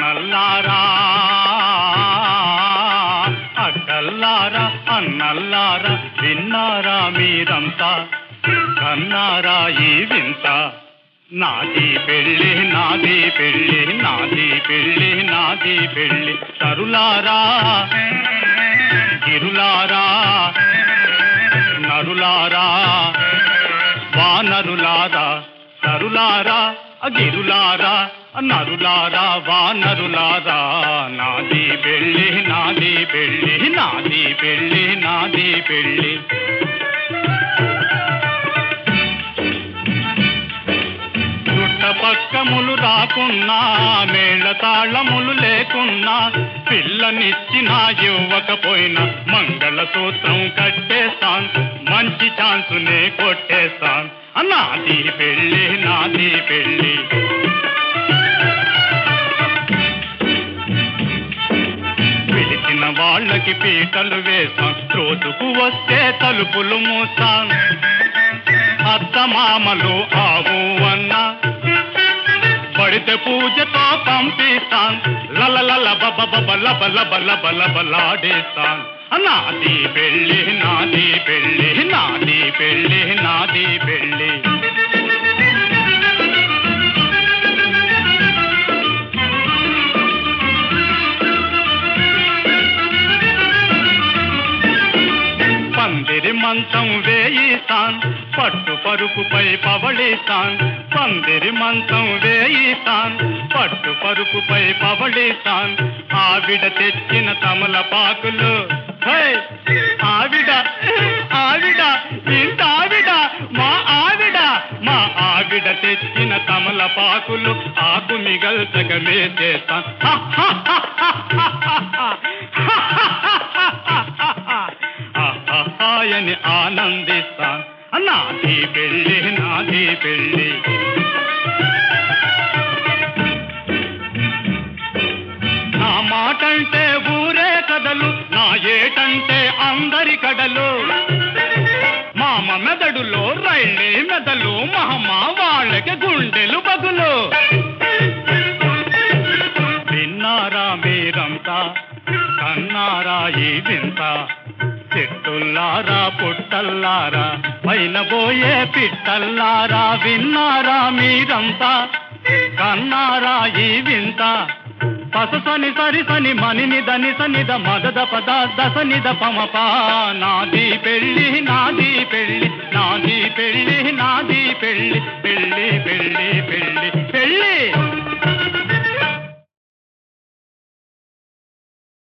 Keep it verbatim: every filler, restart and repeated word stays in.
అన్నల్లారా అక్కల్లారా అన్నల్లారా విన్నారా మీరంతా కన్నారా ఈ వింత నాది పెళ్ళి నాది పెళ్ళి నాది పెళ్ళి నాది పెళ్ళి తరులారా గిరులారా నరులారా వానరులారా తరులారా గిరులారా నరులారా వానరులారా నాది పెళ్ళి నాది పెళ్ళి నాది పెళ్ళి నాది పెళ్ళి చుట్టపక్కములు రాకున్నా మేళ తాళములు లేకున్నా పిల్లనిచ్చినా ఇవ్వకపోయినా మంగళసూత్రం కట్టేస్తాన్ మంచి ఛాన్సునే కొట్టేస్తాన్ నాది పెళ్ళి నాది పెళ్ళి పిలిచిన వాళ్ళకి పీటలు వేస్తాం రోజుకు వస్తే తలుపులు మూస్తాం అత్తమామలు ఆవు అన్నా పడితే పూజతో పంపిస్తాన్ లల లల బబ బబ లబ లబ లబ లబలాడేస్తాన్ నాది పెళ్ళి నాది పెళ్ళి నాది పెళ్ళి నాది పెళ్ళి పందిరి మంచం వేయిస్తాన్ పట్టు పరుపుపై పవళిస్తాన్ పందిరి మంచం వేయిస్తాన్ పట్టు పరుపుపై పవళిస్తాన్ ఆవిడ తెచ్చిన తమలపాకులు ఆవిడ ఆవిడ ఇంత ఆవిడ మా ఆవిడ మా ఆవిడ తెచ్చిన తమలపాకులు ఆకు మిగల్చగమే చేస్తాన్ అని ఆనందిస్తాన్ నాది పెళ్ళి నాది పెళ్ళి నా మాటంటే ఊరే కదలు నా ఏటంటే అందరి కడలు మామ మెదడులో రైళ్ళే మెదలు మహమ్మ వాళ్ళకి గుండెలు బగులు విన్నారా మీరంతా కన్నారా ఈ వింత చెట్టుల్లారా పుట్టల్లారా పైన పోయే పిట్టల్లారా విన్నారా మీరంతా కన్నారా ఈ వింత పససని సరిసని మనిని దని సనిద మదద పద దసనిద పమపా నాది పెళ్ళి నాది పెళ్ళి నా